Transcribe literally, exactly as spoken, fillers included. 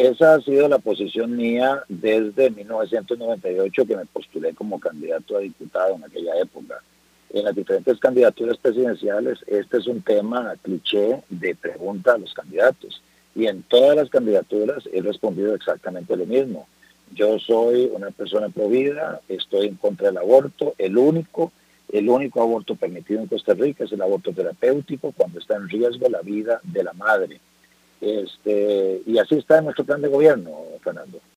esa ha sido la posición mía desde mil novecientos noventa y ocho, que me postulé como candidato a diputado en aquella época. En las diferentes candidaturas presidenciales, este es un tema cliché de pregunta a los candidatos. Y en todas las candidaturas he respondido exactamente lo mismo. Yo soy una persona pro vida, estoy en contra del aborto, el único, el único aborto permitido en Costa Rica es el aborto terapéutico cuando está en riesgo la vida de la madre. Este, y así está en nuestro plan de gobierno, Fernando.